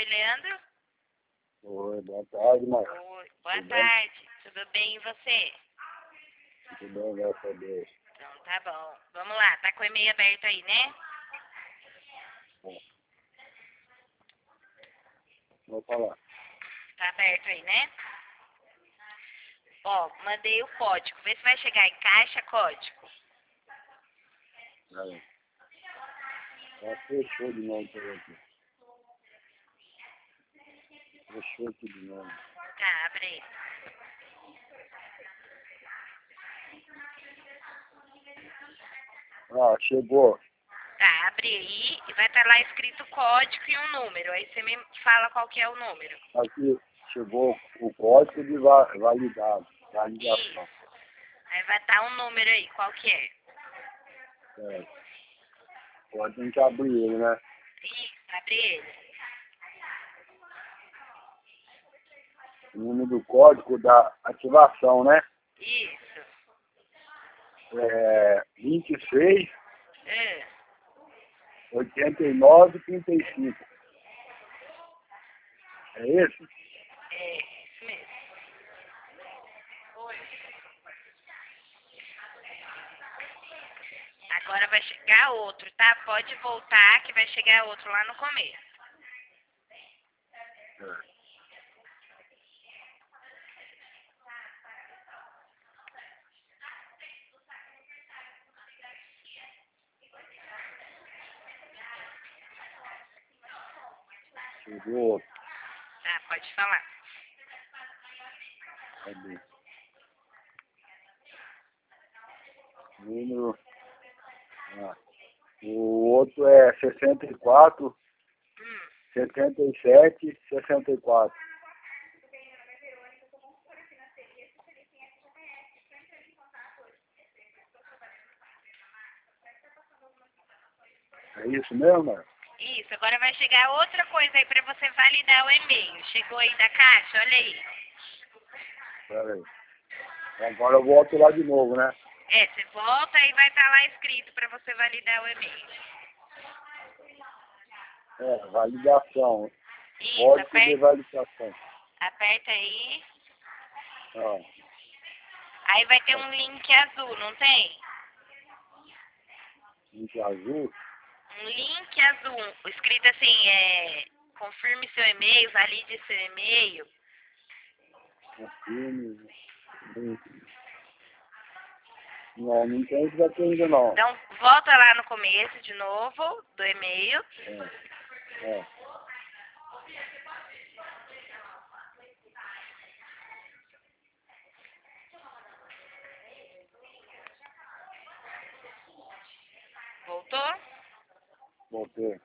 Leandro? Oi, boa tarde, Marcos. Oi, boa Tudo tarde. Tudo bem e você? Tudo bem, graças a Deus. Então, tá bom. Vamos lá, tá com o e-mail aberto aí, né? Bom, vou falar. Tá aberto aí, né? Ó, mandei o código. Vê se vai chegar em caixa código. Aí. Já fechou de novo por aqui. Fechou aqui de novo. Tá, abre aí. Ah, chegou. Tá, abre aí e vai estar lá escrito código e um número. Aí você me fala qual que é o número. Aqui chegou o código de validado. Validação. Isso. Aí vai estar um número aí. Qual que é? Certo. Agora tem que abrir ele, né? Isso, abre ele. O número do código da ativação, né? Isso. 26 É. 89 35. É esse? É, isso mesmo. Oi. Agora vai chegar outro, tá? Pode voltar que vai chegar outro lá no começo. É. Chegou outro. Tá, pode falar. Cadê? Número. Ah. O outro é 64 77 64. É isso mesmo, mano? Isso, agora vai chegar outra coisa aí pra você validar o e-mail. Chegou aí da caixa, olha aí. Pera aí. Agora eu volto lá de novo, né? É, você volta e vai estar lá escrito pra você validar o e-mail. Validação. Isso, Código de validação. aperta aí. Ah, Aí vai ter um link azul, não tem? link azul. Um link azul, escrito assim, confirme seu e-mail, valide seu e-mail. Confirme. Não, não tem isso daqui ainda não. Então, volta lá no começo de novo, do e-mail. É. Voltou? Voltei.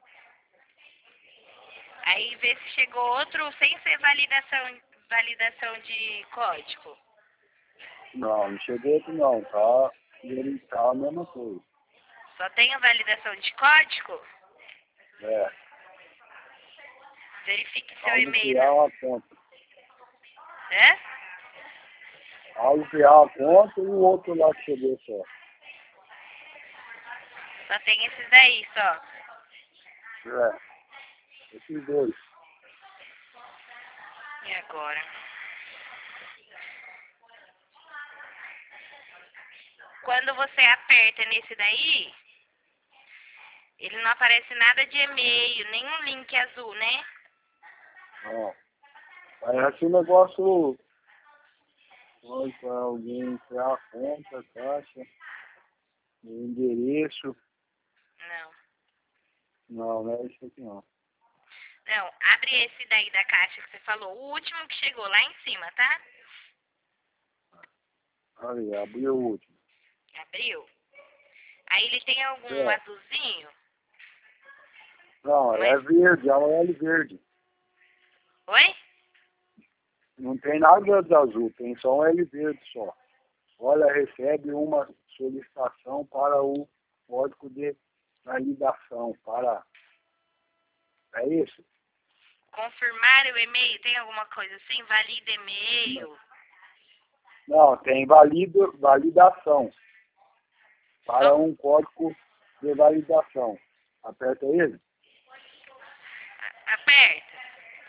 Aí vê se chegou outro sem ser validação de código. Não, não chegou aqui não. Tá, ele tá a mesma coisa. Só tem a validação de código? É. Verifique seu Ao e-mail. criar uma conta. É? Ao criar uma conta e o outro lá que chegou só. Só tem esses daí, só. Esses dois. E agora? Quando você aperta nesse daí, ele não aparece nada de e-mail, nenhum link azul, né? Ó. Parece um negócio. Oi, para alguém criar a conta, caixa, o endereço. Não. Não, não é isso aqui não. Não, abre esse daí da caixa que você falou, o último que chegou lá em cima, tá? Aí, abriu o último. Abriu. Aí ele tem algum azulzinho? Não, é verde, é um L verde. Oi? Não tem nada de azul, tem só um L verde só. Olha, recebe uma solicitação para o código de validação. É isso? Confirmar o e-mail, tem alguma coisa assim? Valida e-mail. Não, tem validação. Para um código de validação. Aperta ele. Aperta.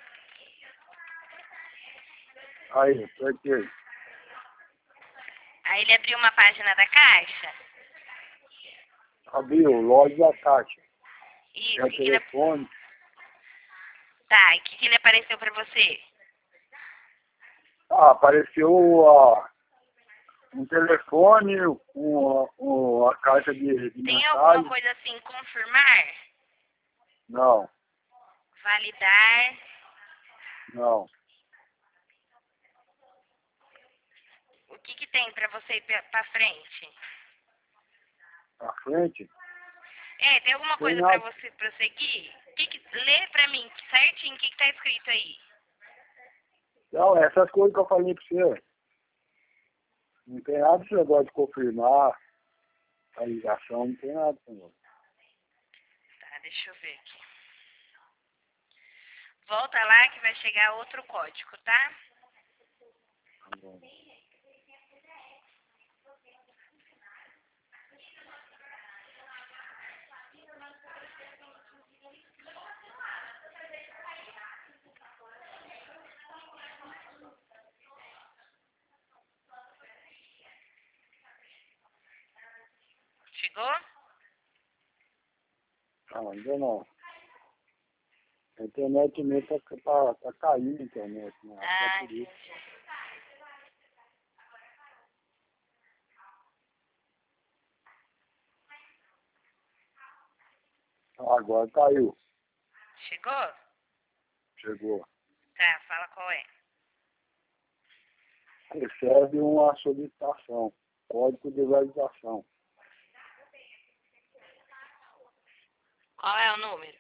Aí, apertei. Aí ele abriu uma página da Caixa. Abriu, loja da Caixa. Isso, É o telefone. Tá, e o que ele apareceu pra você? Ah, apareceu um telefone, a caixa de Tem alguma mensagem. coisa assim, confirmar? Não, Validar? não. O que tem pra você ir pra frente? À frente? É, tem alguma Tem coisa pra nada. você prosseguir? Lê pra mim certinho o que tá escrito aí. Não, essas coisas que eu falei pra você. Não tem nada que você gosta de confirmar a ligação, não tem nada, senhor. Tá, deixa eu ver aqui. Volta lá que vai chegar outro código, tá? Tá bom. Chegou? Não, ainda não. A internet mesmo tá caindo a internet, né? Só Ah, por isso. entendi. Agora caiu. Chegou? Chegou. Tá, fala qual é. Recebe uma solicitação. Código de validação. Qual é o número?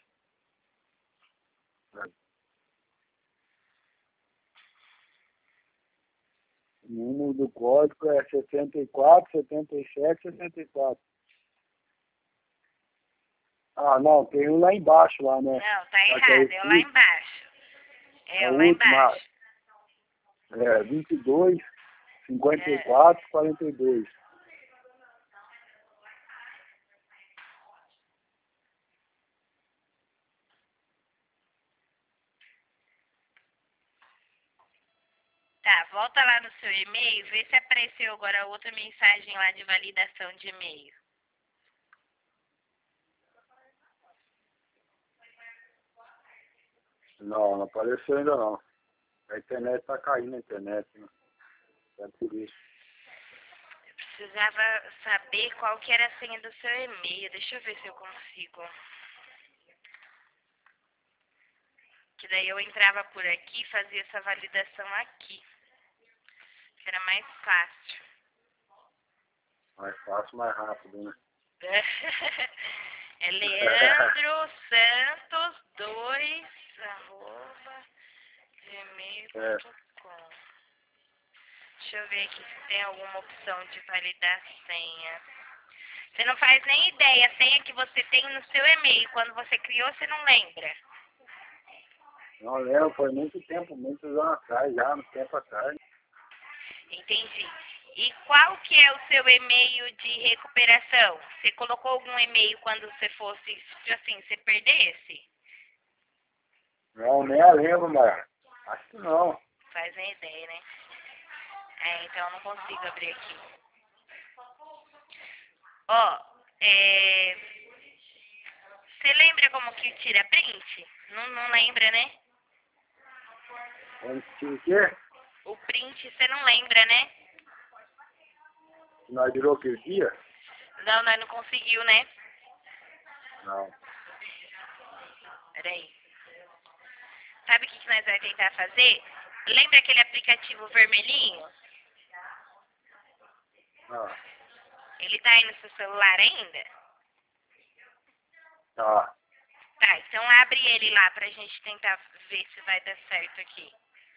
O número do código é 74, 77, 74. Ah, não, tem um lá embaixo, lá, né? Não, tá errado, é lá embaixo. É É o lá último, embaixo. 22, 54, 42. Tá, volta lá no seu e-mail, vê se apareceu agora outra mensagem lá de validação de e-mail. Não, não apareceu ainda não. A internet tá caindo, a internet, né? É por isso. Eu precisava saber qual que era a senha do seu e-mail. Deixa eu ver se eu consigo. Que daí eu entrava por aqui e fazia essa validação aqui. Que era mais fácil. Mais fácil, mais rápido, né? É Leandro Santos 2 É. gmail.com. Deixa eu ver aqui se tem alguma opção de validar a senha. Você não faz nem ideia. A senha que você tem no seu e-mail, quando você criou, você não lembra. Não lembro, foi muito tempo, muitos anos atrás, já, muito tempo atrás. Entendi. E qual que é o seu e-mail de recuperação? Você colocou algum e-mail quando você fosse, assim, você perdesse? Não, nem a lembro, mas acho que não. Faz nem ideia, né? É, então eu não consigo abrir aqui. Ó, você lembra como que tira print? Não lembra, né? O quê? O print você não lembra, né? Nós virou aquele dia? Não, nós não conseguiu, né? Não. Peraí. Sabe o que nós vamos tentar fazer? Lembra aquele aplicativo vermelhinho? Ah, Ele tá aí no seu celular ainda? tá. Tá, então abre ele lá pra gente tentar ver se vai dar certo aqui.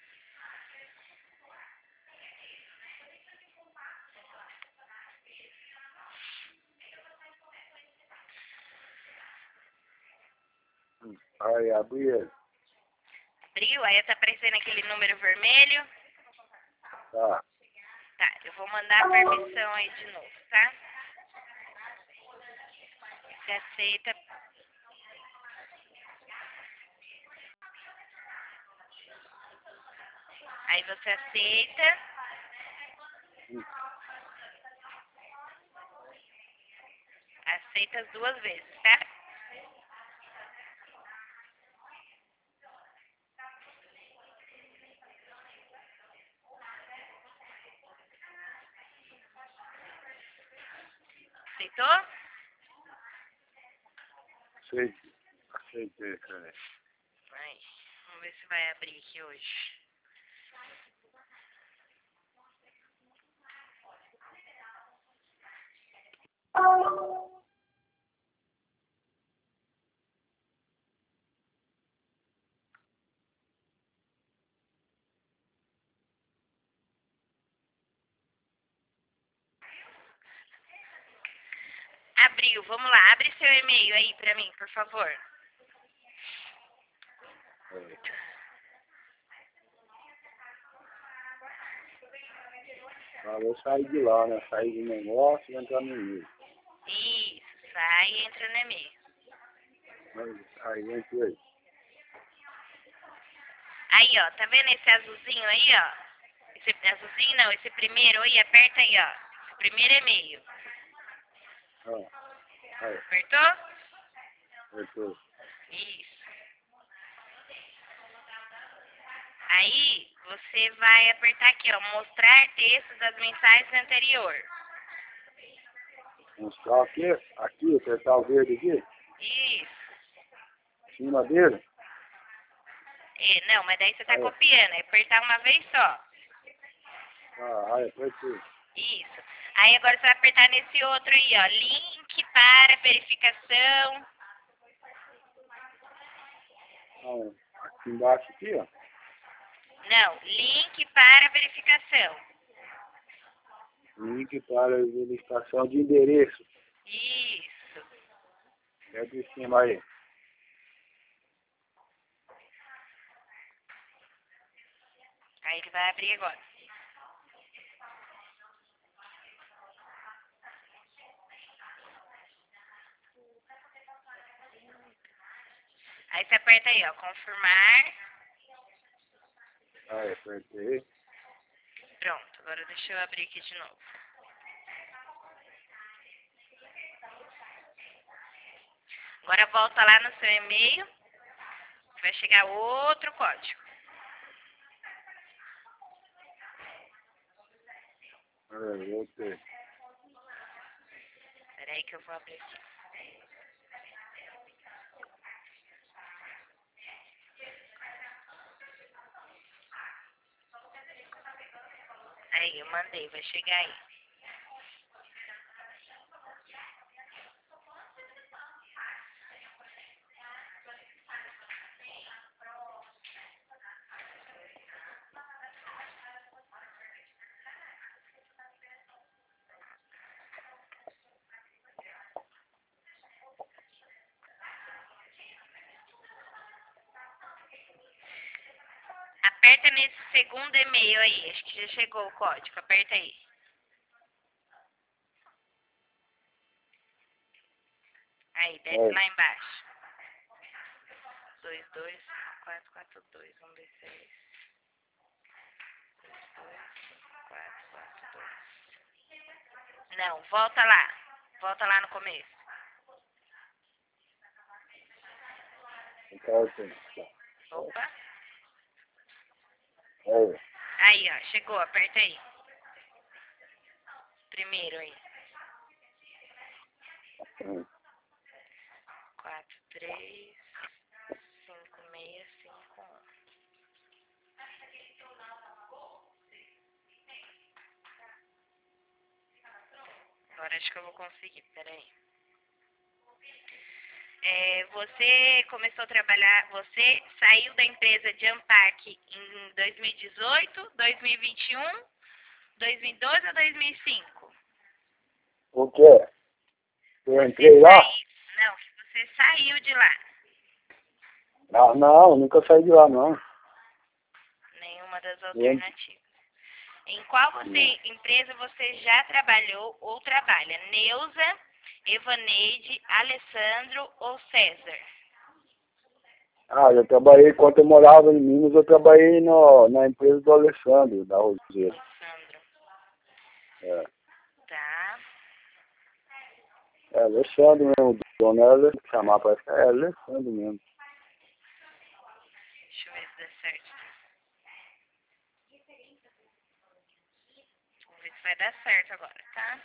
Aí, abri ele. Abriu? Aí tá aparecendo aquele número vermelho. Tá. Tá, eu vou mandar a permissão aí de novo, tá? Você aceita. Aí você aceita. Aceita as 2 vezes, tá? Aceitou? Aceitei, cara. Aí, vamos ver se vai abrir aqui hoje. Abriu, vamos lá. Abre seu e-mail aí pra mim, por favor. Vou sair de lá, né? Sair do negócio e entrar no e-mail. Isso, sai e entra no e-mail. Aí, entrei. Aí, ó, tá vendo esse azulzinho aí, ó? Esse azulzinho não, esse primeiro aí, aperta aí, ó. Esse primeiro e-mail. Aí, Apertou? entrei. Isso. Aí, você vai apertar aqui, ó, mostrar textos das mensagens anterior. Mostrar aqui, apertar o verde aqui, Isso. em cima dele. Não, mas daí você tá Aí. copiando, é apertar uma vez só. Aí, apertei. Isso. Aí agora você vai apertar nesse outro aí, ó, link para verificação. Aqui embaixo, aqui, ó. Não, link para verificação. Link para verificação de endereço. Isso. É de cima aí. Aí ele vai abrir agora. Aí você aperta aí, ó, confirmar. Aí, apertei. Pronto, agora deixa eu abrir aqui de novo. Agora volta lá no seu e-mail, vai chegar outro código. Voltei. Espera aí que eu vou abrir aqui. Aí, eu mandei, vai chegar aí. Aperta nesse segundo e-mail aí, acho que já chegou o código, aperta aí. Aí, desce lá embaixo. 22442, vamos ver se é esse. 22442. Não, volta lá. Volta lá no começo. Então, assim, Opa. aí. Aí, ó, chegou, aperta aí. Primeiro aí. 435651. Agora acho que eu vou conseguir, peraí. Você começou a trabalhar, você saiu da empresa de Ampac em 2018, 2021, 2012 ou 2005? O quê? Eu entrei lá? Não, você saiu de lá. Não, nunca saí de lá, não. Nenhuma das alternativas. Em qual empresa você já trabalhou ou trabalha? Neuza, Evaneide, Alessandro ou César? Ah, eu trabalhei, quando eu morava em Minas, eu trabalhei na empresa do Alessandro, da Roseira. Alessandro. É, Tá. é Alessandro mesmo, o dono é Alessandro, chamar parece que é Alessandro mesmo. Deixa eu ver se dá certo. Vamos ver se vai dar certo agora, tá?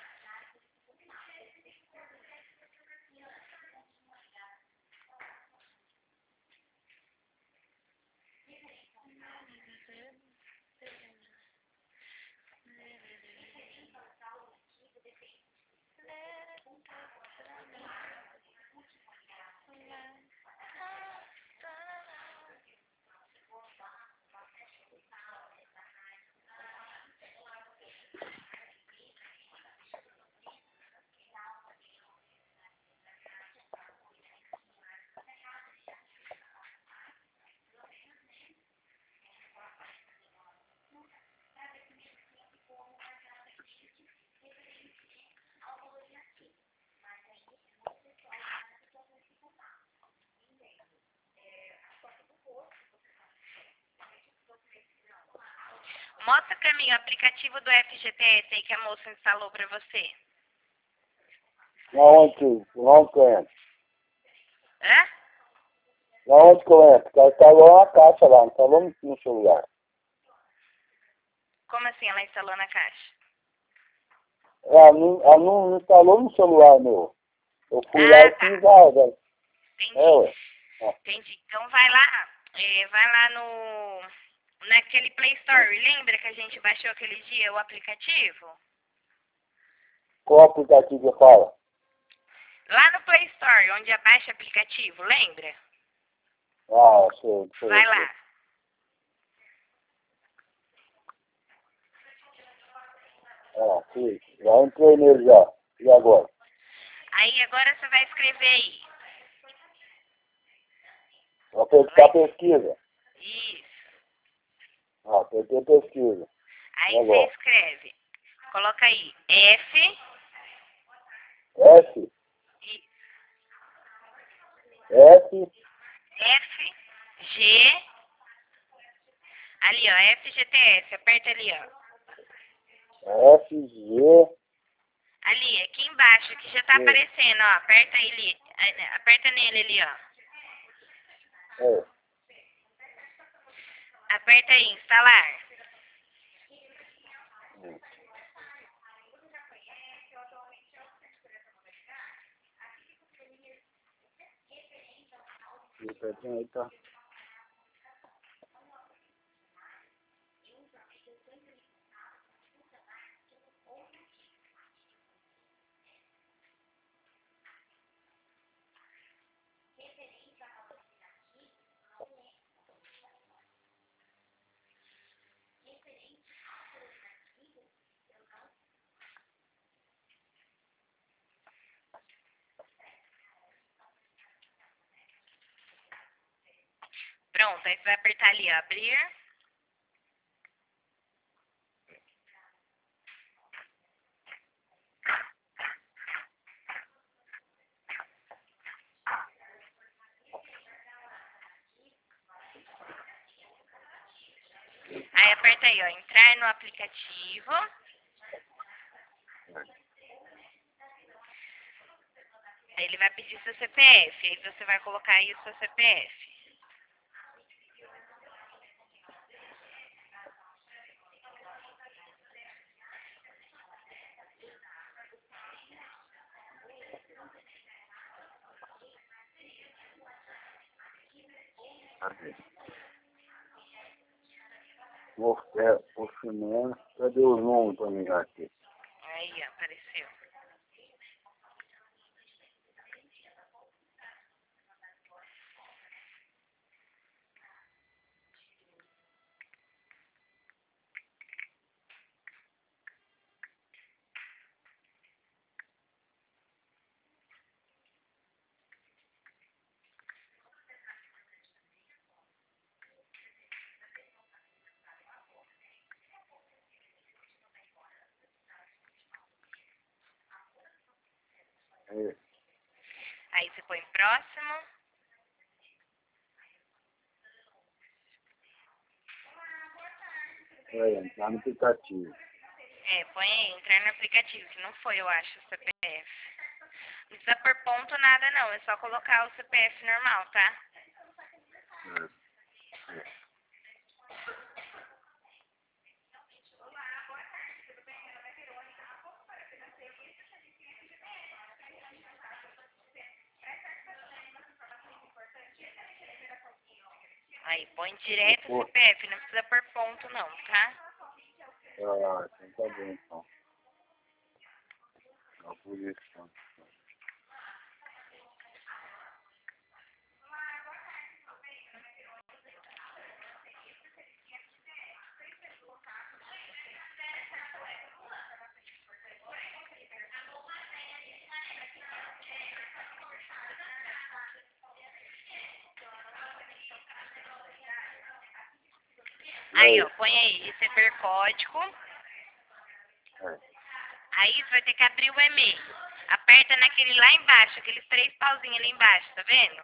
Mostra pra mim o aplicativo do FGTS aí que a moça instalou pra você. Onde que eu entro? Hã? Onde que eu entro? Ela instalou uma caixa lá, instalou no celular. Como assim ela instalou na caixa? Ela não instalou no celular meu. Eu fui lá Ah, e tá. fiz a velho. É, Entendi. ué. Ó, Entendi. Então vai lá naquele Play Store. Lembra que a gente baixou aquele dia o aplicativo? qual aplicativo que fala? Lá no Play Store, onde abaixa aplicativo, lembra? Ah, sei, Vai sei. lá. Ah, sim. Já entrei nele já. E agora? Aí agora você vai escrever aí. Vou apertar pesquisa. Isso. Ah, apertei pesquisa. E Aí você agora? escreve. Coloca aí F, S, I- S, F, G, ali ó, FGTS, aperta ali ó. F, G, Ali, aqui embaixo, que já tá G. aparecendo, ó. Aperta ele, aperta nele ali, ó. É. Aperta aí, instalar. Aí tá. Pronto, aí você vai apertar ali, ó, abrir. Aí aperta aí, ó, entrar no aplicativo. Aí ele vai pedir seu CPF, aí você vai colocar aí o seu CPF. O cinema. Cadê os nomes pra mim aqui? Aí, ó, apareceu. É. Aí você põe próximo. Entrar no aplicativo. Põe aí, entrar no aplicativo, que não foi, eu acho, o CPF. Não precisa pôr ponto nada não, é só colocar o CPF normal, tá? Aí, põe direto o CPF, não precisa pôr ponto não, tá? Então tá bom, então. Tá por isso, então. Aí, ó, põe aí, receber código. Aí você vai ter que abrir o e-mail. Aperta naquele lá embaixo, aqueles 3 pauzinhos ali embaixo, tá vendo?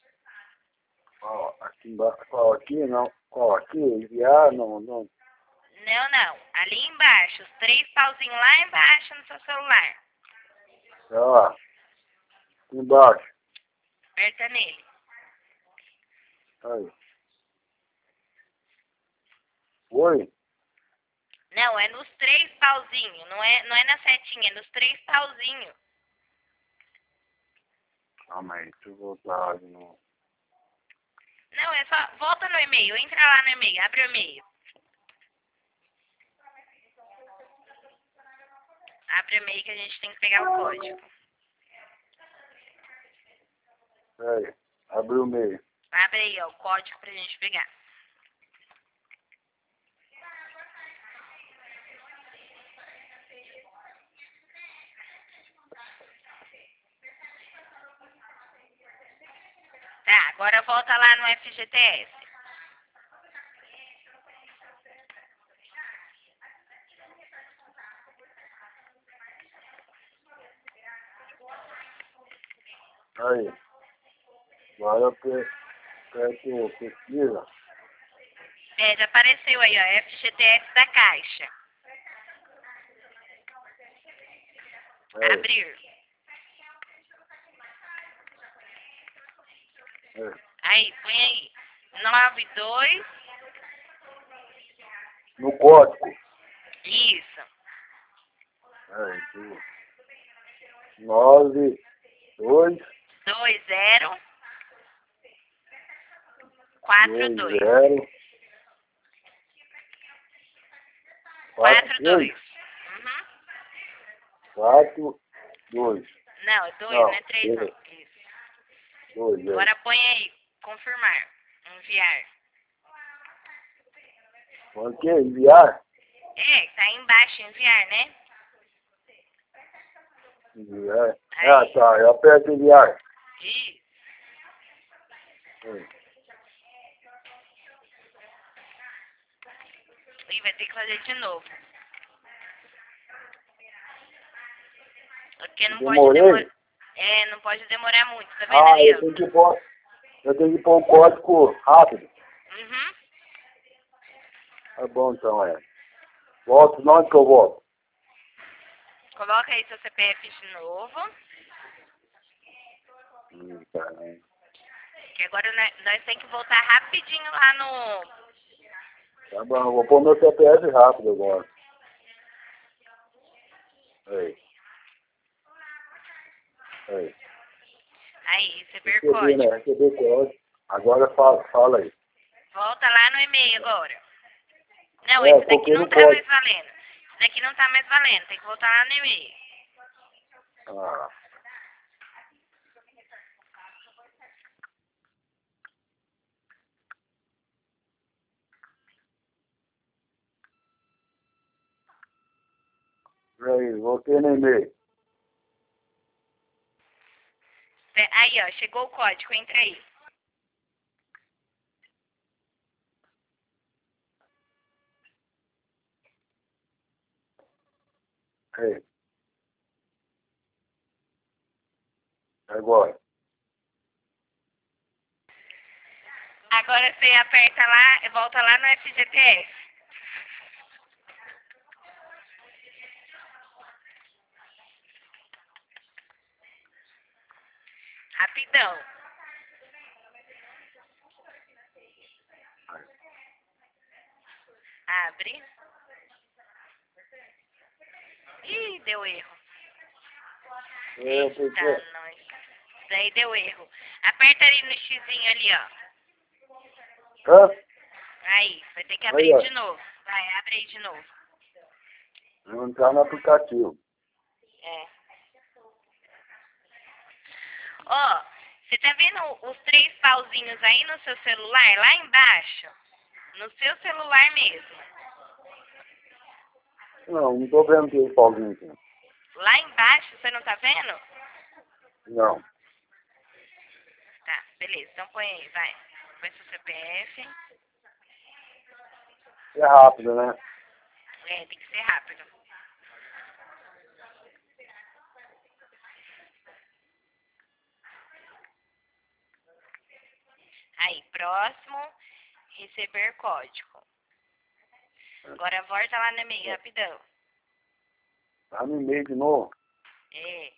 Aqui embaixo. Qual aqui? Não. Qual aqui? Enviar? Não. Não. Ali embaixo, os 3 pauzinhos lá embaixo no seu celular. Aqui embaixo. Aperta nele. Aí. Oi? Não, é nos 3 pauzinhos, não é na setinha, é nos 3 pauzinhos. Calma aí, deixa eu voltar de novo. Não, é só, volta no e-mail, entra lá no e-mail, abre o e-mail. Abre o e-mail que a gente tem que pegar o código. Aí, abriu o meio. Abre aí, ó, o código pra gente pegar. Tá, agora volta lá no FGTS. Aí. Agora eu aperto pesquisa. Já apareceu aí, ó, FGTS da Caixa. Aí. Abrir. Aí, põe aí. 92. No código. Isso. Aí, 9, 2, 20 2, 42. 0, 42. 4, 2. Não, é 2, Não, não é 3 não. Isso. 2, Agora põe aí, confirmar, enviar. O que? Enviar? Tá aí embaixo, enviar, né? Enviar. Aí. Tá, eu aperto enviar. Isso. E vai ter que fazer de novo. Porque não pode demorar. Não pode demorar muito, tá vendo ali, ó? Eu tenho que pôr um código rápido. Uhum. Tá bom, então, Volto, onde que eu volto? Coloca aí seu CPF de novo. Caramba. Que agora nós temos que voltar rapidinho lá no... Tá bom, eu vou pôr meu CPF rápido agora. Aí. Aí, receber código. Receber código. Agora fala aí. Volta lá no e-mail agora. Não, esse daqui não tá mais valendo. Esse daqui não tá mais valendo. Tem que voltar lá no e-mail. Aí, voltei no e-mail. Aí, ó, chegou o código. Entra aí. Aí. Agora. Agora você aperta lá, volta lá no FGTS. Rapidão. Abre. Ih, deu erro. Eita, nós. Daí deu erro. Aperta ali no xizinho ali, ó. Hã? Aí, vai ter que abrir Aí, de novo. Vai, abre aí de novo. vou entrar no aplicativo. É. Ó, você tá vendo os 3 pauzinhos aí no seu celular, lá embaixo? No seu celular mesmo. Não tô vendo que Paulinho aqui. Lá embaixo, você não tá vendo? Não. Tá, beleza. Então põe aí, vai. Põe seu CPF. É rápido, né? É, tem que ser rápido. Aí, próximo, receber código. Agora volta lá no e-mail, rapidão. Tá no e-mail de novo. É.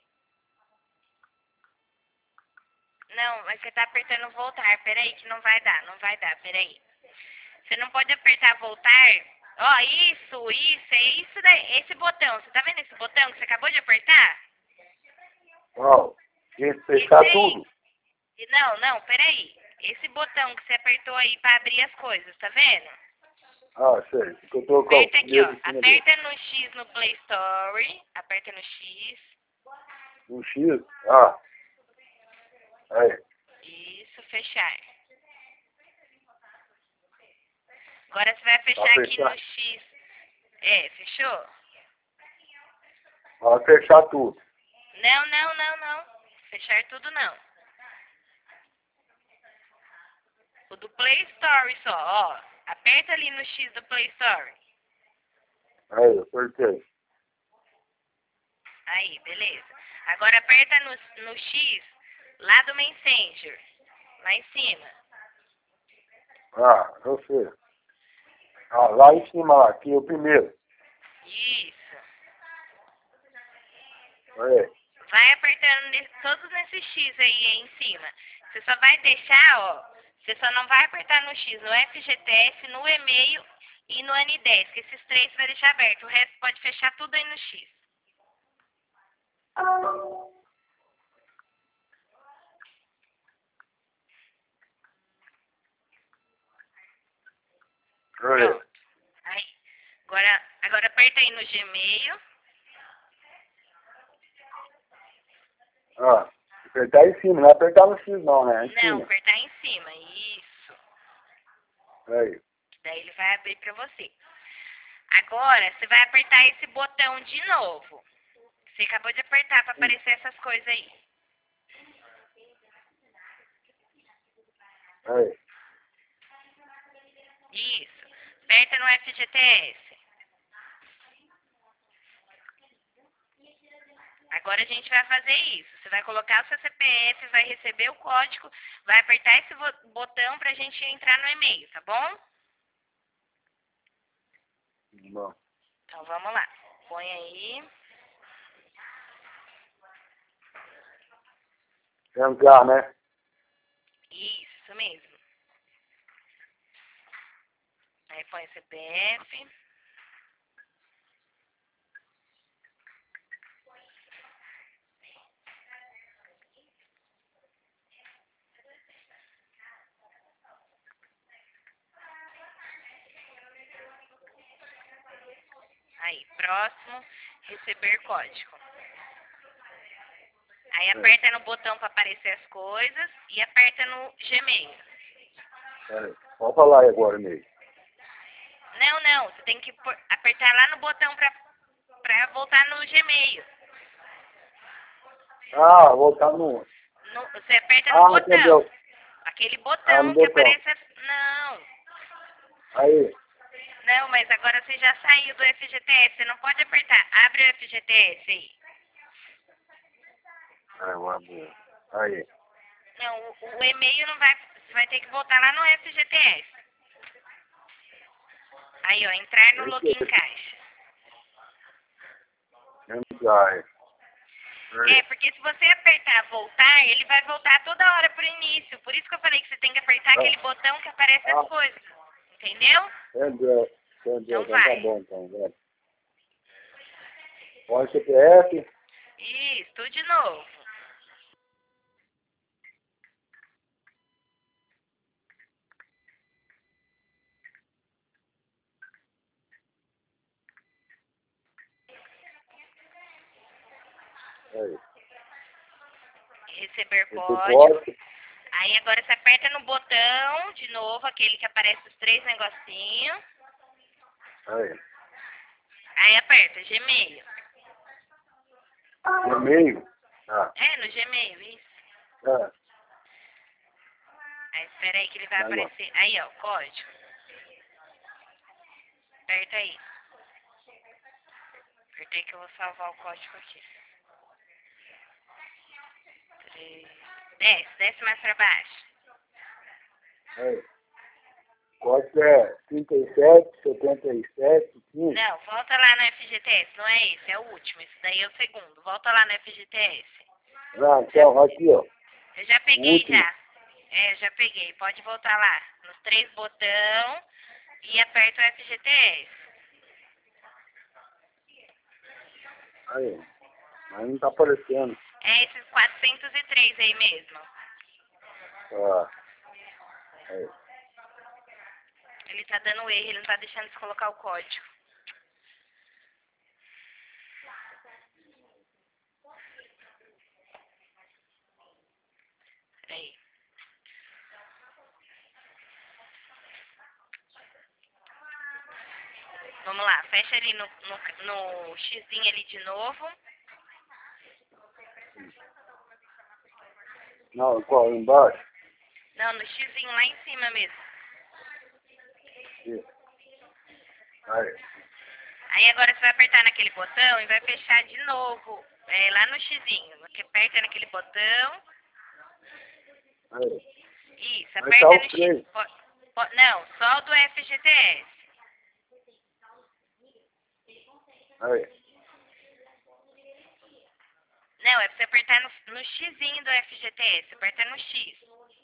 Não, mas você tá apertando voltar. Peraí, que não vai dar, peraí. Você não pode apertar voltar. Ó, isso, é isso daí, esse botão. Você tá vendo esse botão que você acabou de apertar? Ó, fechar Esse aí. tudo. Não, peraí. Esse botão que você apertou aí pra abrir as coisas, tá vendo? Ah, sei. Que eu tô com Aperta o aqui, ó. dedo em cima dele. Aperta no X no Play Store. Aperta no X. Um X? Ah. Aí. Isso, fechar. Agora você vai fechar Vai aqui fechar. no X. É, fechou? Vai fechar tudo. Não. Fechar tudo não. O do Play Store só, ó. Aperta ali no X do Play Store. Aí, apertei. Aí, beleza. Agora aperta no X lá do Messenger. Lá em cima. Ah, eu sei. Ah, lá em cima, lá, aqui, o primeiro. Isso. Aí. Vai apertando todos nesses X aí em cima. Você só vai deixar, ó. Você só não vai apertar no X, no FGTS, no e-mail e no N10, que esses 3 você vai deixar aberto. O resto pode fechar tudo aí no X. Aí. Pronto. Aí. Agora aperta aí no Gmail. Ah, apertar em cima, não é apertar no X não, né? Em Não, cima. apertar em cima. Isso. Aí. Daí ele vai abrir pra você. Agora, você vai apertar esse botão de novo. Você acabou de apertar pra aparecer essas coisas aí. Aí. Isso. Aperta no FGTS. Agora a gente vai fazer isso. Você vai colocar o seu CPF, vai receber o código, vai apertar esse botão pra gente entrar no e-mail, tá bom? Bom. Então vamos lá. Põe aí. Entrar, né? Isso mesmo. Aí põe o CPF. Aí, próximo, receber código. Aí aperta no botão para aparecer as coisas e aperta no Gmail. Aí. Pode falar aí agora, e-mail. Não, você tem que apertar lá no botão para voltar no Gmail. Ah, voltar no... Você aperta no botão. Entendeu. Aquele botão No que botão. aparece. Não. Aí. Não, mas agora você já saiu do FGTS. Você não pode apertar. Abre o FGTS aí. Aí, vou abrir. Aí. Não, o e-mail não vai. Você vai ter que voltar lá no FGTS. Aí, ó, entrar no login caixa. Entrar. É, porque se você apertar voltar, ele vai voltar toda hora pro início. Por isso que eu falei que você tem que apertar aquele botão que aparece as coisas. Entendeu? Entendeu? Entendeu? Então Então tá vai. bom, então, velho. Põe o CPF. Isso, tudo de novo. Aí. Receber Esse código. código. Aí agora você aperta no botão, de novo, aquele que aparece os 3 negocinhos. Aí. Aí aperta Gmail. E-mail. Ah. É, no Gmail, isso. É. Aí espera aí que ele vai Agora. aparecer. Aí, ó, código. Aperta aí. Apertei que eu vou salvar o código aqui. 3. Desce mais pra baixo. Aí. Código é 37, 77, 15. Não, volta lá no FGTS, não é esse, é o último. Esse daí é o segundo. Volta lá no FGTS. Ah, então, aqui, ó. Eu já peguei Último. já. É, eu já peguei. Pode voltar lá. Nos 3 botão e aperta o FGTS. Aí. Mas não tá aparecendo. É esses 403 aí mesmo. Ah. Aí. Ele tá dando erro, ele não tá deixando você colocar o código. Peraí. Vamos lá, fecha ali no xizinho ali de novo. Não, qual? Embaixo? Não, no xizinho lá em cima mesmo. Isso. Aí. Aí agora você vai apertar naquele botão e vai fechar de novo. É, lá no xizinho. Você aperta naquele botão. Aí. Isso, Mas aperta tá no os X. três. Não, só o do FGTS. Aí. Não, é pra você apertar no xizinho do FGTS. Aperta no X.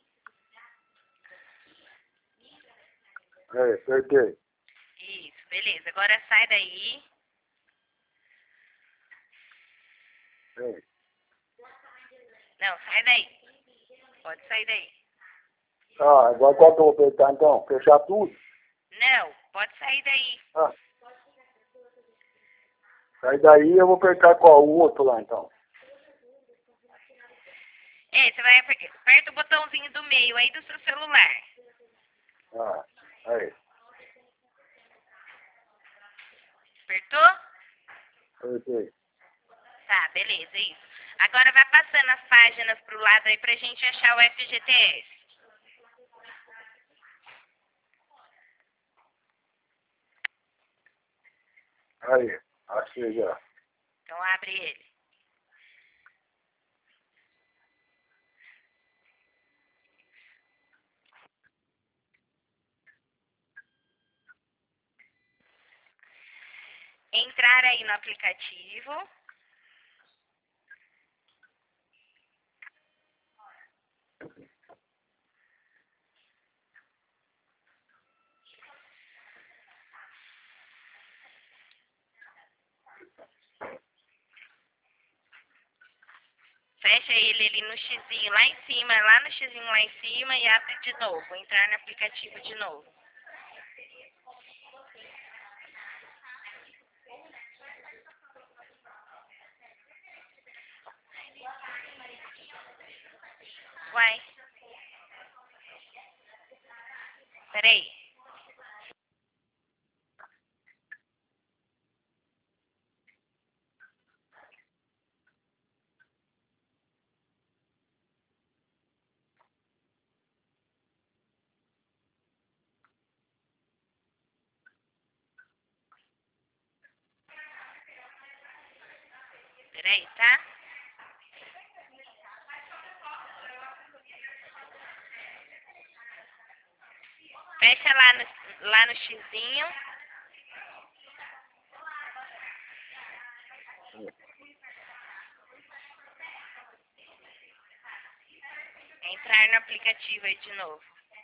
Aí, apertei. Isso, beleza. Agora sai daí. Aí. Não, sai daí. Pode sair daí. Ah, agora qual que eu vou apertar então? Fechar tudo? Não, pode sair daí. Ah. Aí daí eu vou apertar qual? O outro lá então. É, você vai aperta o botãozinho do meio aí do seu celular. Ah. Aí. Apertou? Apertei. Tá, beleza, isso. Agora vai passando as páginas pro lado aí pra gente achar o FGTS. Aí. Achei já. Então abre ele. Entrar aí no aplicativo. Fecha ele ali no xizinho lá em cima, lá no xizinho lá em cima e abre de novo. Entrar no aplicativo de novo. Vai. Peraí. Peraí, tá? Fecha lá no xizinho. Entrar no aplicativo aí de novo.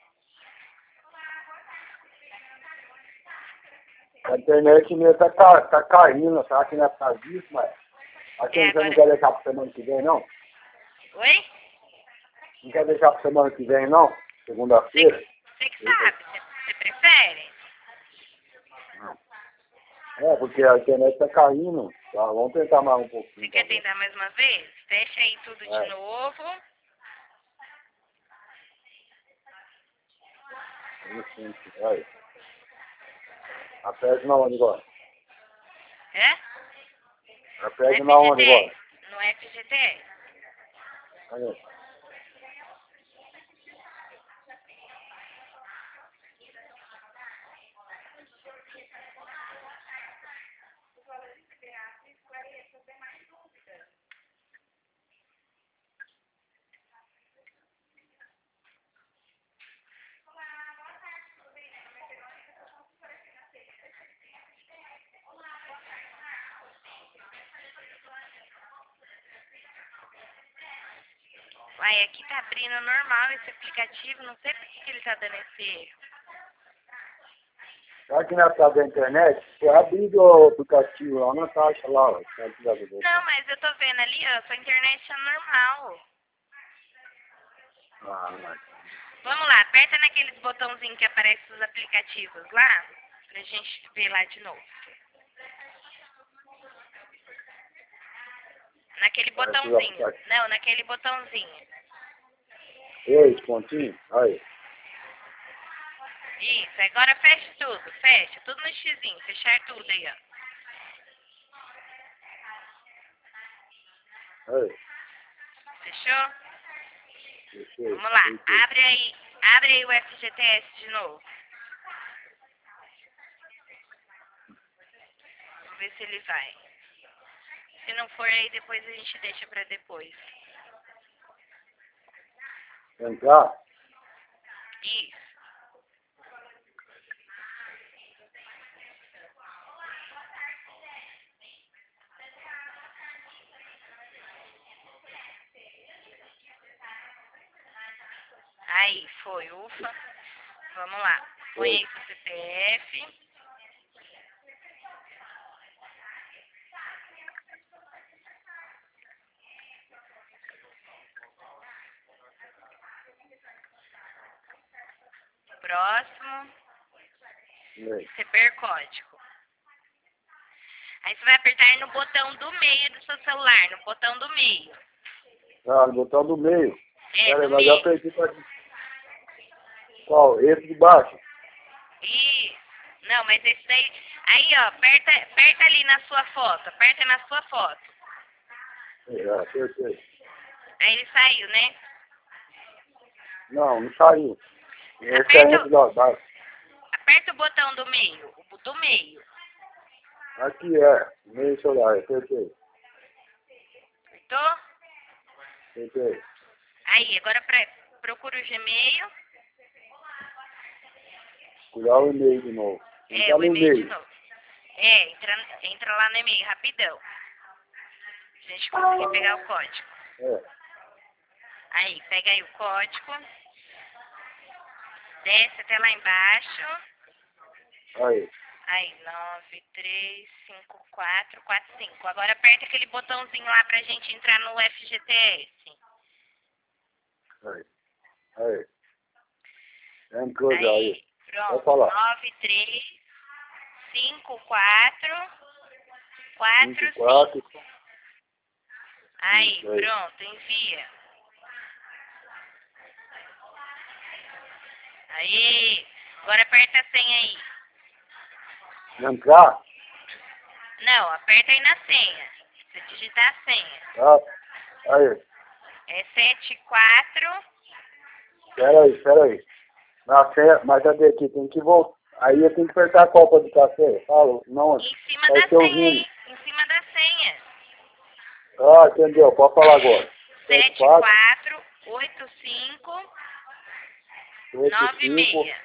A internet minha tá caindo, tá aqui na disso, mas aqui você agora... não quer deixar pra semana que vem, não? Oi? Não quer deixar pra semana que vem, não? Segunda-feira? Você que sabe, você prefere? É, porque a internet tá caindo. Tá, vamos tentar mais um pouquinho. Você quer tentar mais uma vez? Fecha aí tudo de novo. Isso, aí. Aperte na onde agora? É? Aperte na onde agora? No FGTS. Aí. Uai, aqui tá abrindo normal esse aplicativo, não sei por que ele tá dando esse erro. Aqui na sala da internet, você abre o aplicativo lá na taxa lá, ó. Não, mas eu tô vendo ali, ó, sua internet é normal. Ah, Vamos lá, aperta naqueles botãozinhos que aparecem os aplicativos lá, pra gente ver lá de novo. Naquele botãozinho. Não, naquele botãozinho. Ei, pontinho? Aí. Isso, agora fecha tudo no xizinho, fechar tudo aí, ó. Aí. Fechou? Fechei. Vamos lá, abre aí o FGTS de novo. Vamos ver se ele vai. Se não for aí, depois a gente deixa pra depois. Entrar? Isso. Aí, foi, ufa. Vamos lá. Põe aí seu CPF. Próximo. Receber código. Aí você vai apertar no botão do meio do seu celular, no botão do meio. Ah, no botão do meio. É, do mas meio. já apertei pra... Qual? Esse de baixo? Isso. Não, mas esse daí... Aí, ó, aperta ali na sua foto. Aperta na sua foto. É, apertei. Aí ele saiu, né? Não saiu. Esse é esse da baixo. Aperta o botão do meio. O do meio. Aqui é. Meio celular, apertei. Apertou? Apertei. Aí, agora procura o Gmail. Cuidar o e-mail de novo. É, o e-mail de novo. É, entra lá no e-mail, rapidão. A gente conseguir pegar o código. É. Aí, pega aí o código. Desce até lá embaixo. Aí. Aí, 935445. Agora aperta aquele botãozinho lá pra gente entrar no FGTS. Aí. Aí. Entrou já aí. Pronto. Pode falar. 935445. Aí, pronto, envia. Aí, agora aperta a senha aí. Entrar? Não, aperta aí na senha. Você digitar a senha. Ah, aí. É 74. Peraí. Na senha, mas cadê aqui? Tem que voltar. Aí eu tenho que apertar qual para editar a senha? Fala, não. Em cima da senha aí. Em cima da senha. Ah, entendeu. Pode falar agora. 7485 96.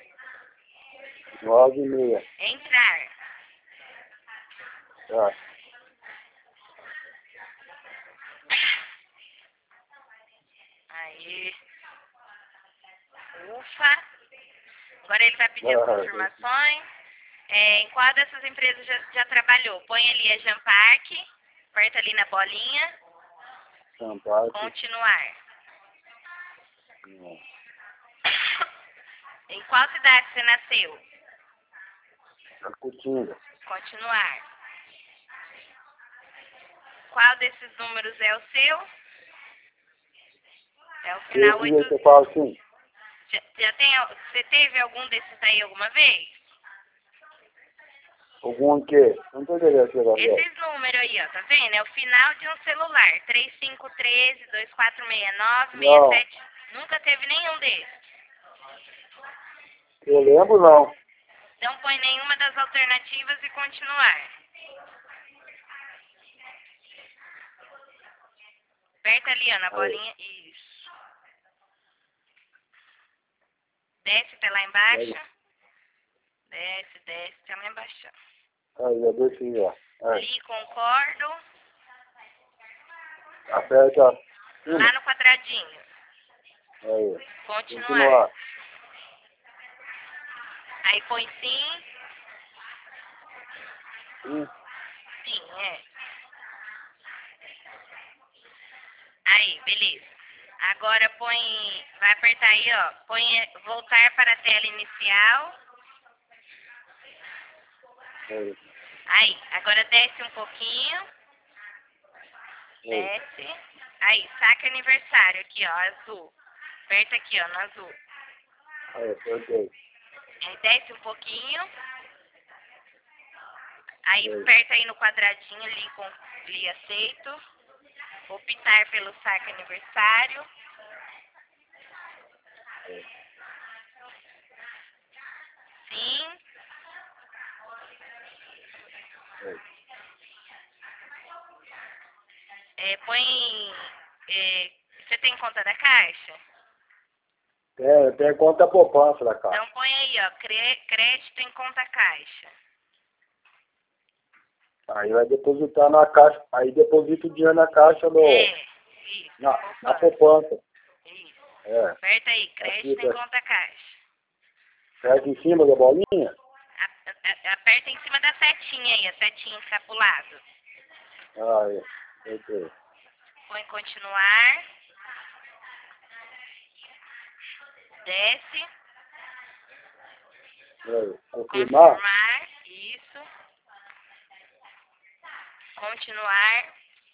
96. Entrar. Tá. Aí. Ufa. Agora ele vai pedir as confirmações. Em qual dessas empresas já trabalhou? Põe ali a Jampark, aperta ali na bolinha. Jampark. Continuar. Em qual cidade você nasceu? Jacutinga. Continuar. Qual desses números é o seu? É o final 8. Você fala assim? Você teve algum desses aí alguma vez? Algum quê? Não tô entendendo esse negócio. Esses números aí, ó, tá vendo? É o final de um celular. 3513, 2469, 67. Nunca teve nenhum desses. Eu lembro não. Não põe nenhuma das alternativas e continuar. Aperta ali, ó, na bolinha. Isso. Desce até lá embaixo. Desce, desce até lá embaixo. Aí, já desci já. Li, concordo. Aperta. Lá no quadradinho. Aí. Continuar. Aí põe sim. Sim, é. Aí, beleza. Agora põe, vai apertar aí, ó. Põe voltar para a tela inicial. Aí, agora desce um pouquinho. Desce. Aí, saque aniversário aqui, ó, azul. Aperta aqui, ó, no azul. Aí, apertei. Aí desce um pouquinho. Aí aperta aí no quadradinho ali com li aceito. Optar pelo saque aniversário. Sim. Põe. Você tem conta da Caixa? Eu tenho conta poupança da Caixa. Então põe aí, ó, crédito em conta Caixa. Aí vai depositar na Caixa. Aí deposita o dinheiro na Caixa do. Isso. Na poupança. Isso. Aperta aí, crédito em conta Caixa. Aperta em cima da bolinha? Aperta em cima da setinha aí, a setinha que tá pro lado. Aí, apertei. Põe continuar. Desce. Confirmar? Isso. Continuar.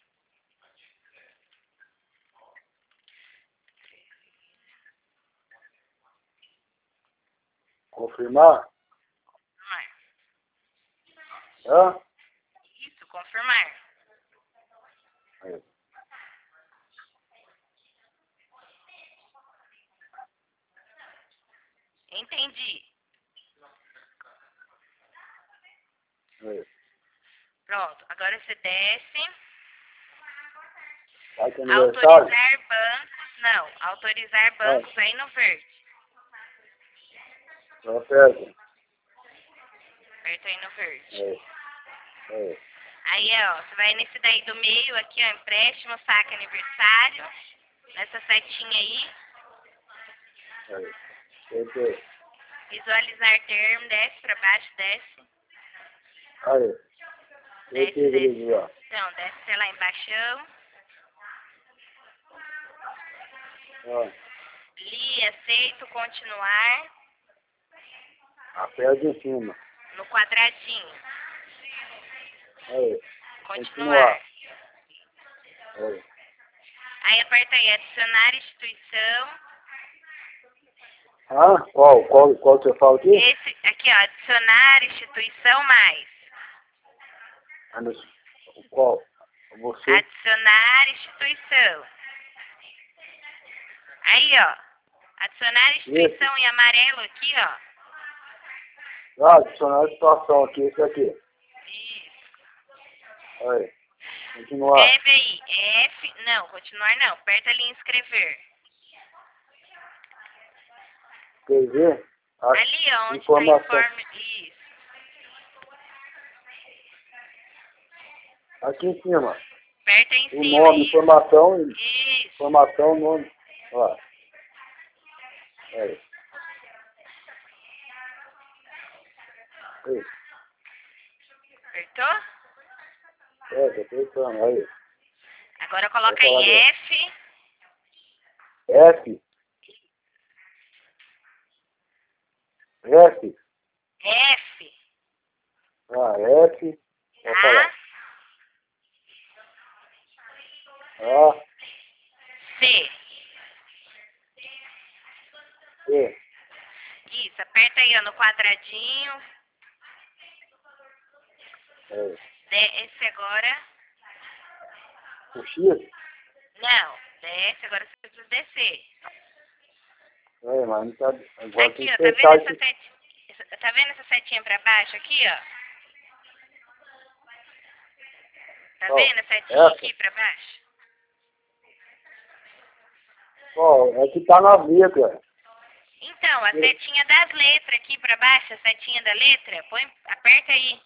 Confirmar? Hã? Isso, confirmar. Aí. Entendi. Aí. Pronto, agora você desce. Autorizar bancos. Não, autorizar bancos aí no verde. Aperta. Aperta aí no verde. Aí. Aí, ó, você vai nesse daí do meio, aqui, ó, empréstimo, saque aniversário. Nessa setinha aí. Aí. Apertei. Visualizar termo, desce pra baixo, desce. Aí. Desce. Então, desce até lá embaixo. Li, aceito, continuar. Aperta em cima. No quadradinho. Aí. Continuar. Aí. Aí aperta aí, adicionar instituição. Qual você fala aqui? Esse aqui, ó, adicionar instituição mais. Qual? Você? Adicionar instituição. Aí, ó. Adicionar instituição em amarelo aqui, ó. Adicionar a situação aqui, esse aqui. Isso. Aí. Continuar. Escreve aí. F. Não, continuar não. Aperta ali em escrever. Escrever? Ali, ó, onde informação. tá informe. Isso. Aqui em cima. Aperta em o cima. Nome, isso. informação. Isso. Informação, nome. Ó. Aí. Aí. Apertou? Tô apertando, aí. Agora coloca aí F. F. F. F. Ah, F. Vou falar. A. C. E. Isso, aperta aí, ó, no quadradinho. É. Desce agora. O X? Não, desce, agora você precisa descer. É, mas não tá... Agora Aqui, tem ó, que fechar esse... tá vendo essa setinha pra baixo aqui, ó? Tá vendo a setinha aqui pra baixo? Ó, é que tá na letra. Então, a setinha das letras aqui pra baixo, a setinha da letra, aperta aí.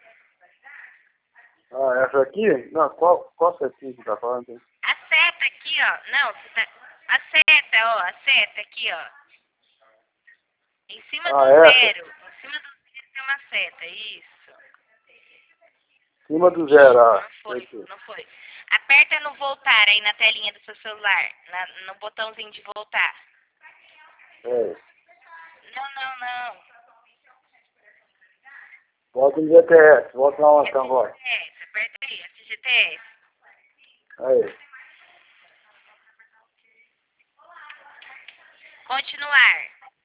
Ah, essa aqui? Não, qual setinha que tá falando? A seta aqui, ó. Não, a seta, ó. A seta aqui, ó. Em cima do zero. Em cima do zero tem uma seta, isso. Em cima do zero, Não foi, não foi. Aperta no voltar aí na telinha do seu celular. No botãozinho de voltar. É. Não. Volta no GTS, volta lá então agora. FGTS, aperta aí, FGTS. Aí. Continuar.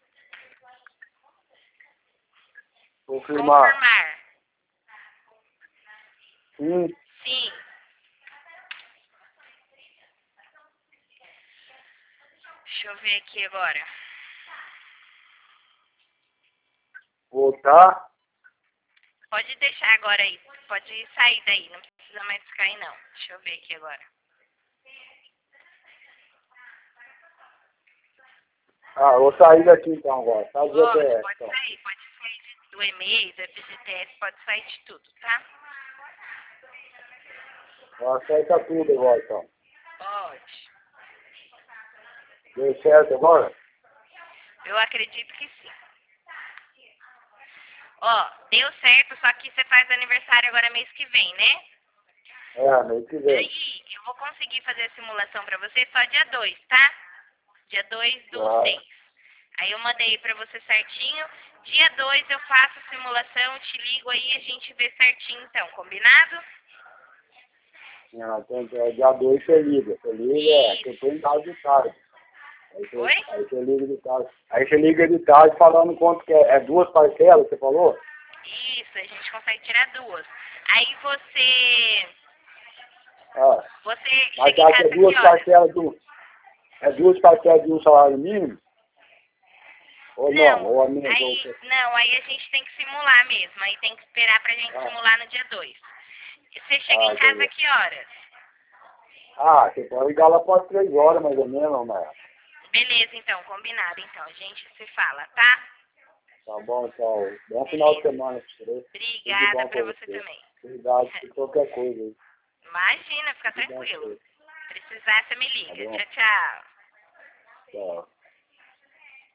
Confirmar. Confirmar. Sim. Sim. Deixa eu ver aqui agora. Voltar. Pode deixar agora aí. Pode sair daí. Não precisa mais ficar aí, não. Deixa eu ver aqui agora. Ah, vou sair daqui então agora. Tá do GTS. Pode então. sair. Pode sair do e-mail, do FGTS. Pode sair de tudo, tá? Aceita tudo agora então. Pode. Deu certo agora? Eu acredito que sim. Ó, deu certo, só que você faz aniversário agora mês que vem, né? É, mês que vem. Aí, eu vou conseguir fazer a simulação pra você só dia 2, tá? Dia 2 do 6. Aí eu mandei pra você certinho. Dia 2 eu faço a simulação, te ligo aí e a gente vê certinho então, combinado? Não, então, dia 2 você liga. Você liga, que eu tô em casa de tarde. Oi? Aí você liga de tarde. Aí você liga de tarde falando quanto que é. É 2 parcelas, você falou? Isso, a gente consegue tirar 2. Aí você... Ah. Você Mas chega em casa é duas que horas? parcelas de é 2 parcelas de um salário mínimo? Ou não? Ou a minha, aí a gente tem que simular mesmo. Aí tem que esperar pra gente simular no dia 2. Você chega em casa a que horas? Ah, você pode ligar lá para 3 horas mais ou menos, né? Beleza, então, combinado. Então, a gente se fala, tá? Tá bom, então. Bom final de semana pra você. Obrigada pra você também. Obrigado por qualquer coisa aí. Imagina, fica tranquilo. Precisar, você me liga. Tchau, tchau. Tchau.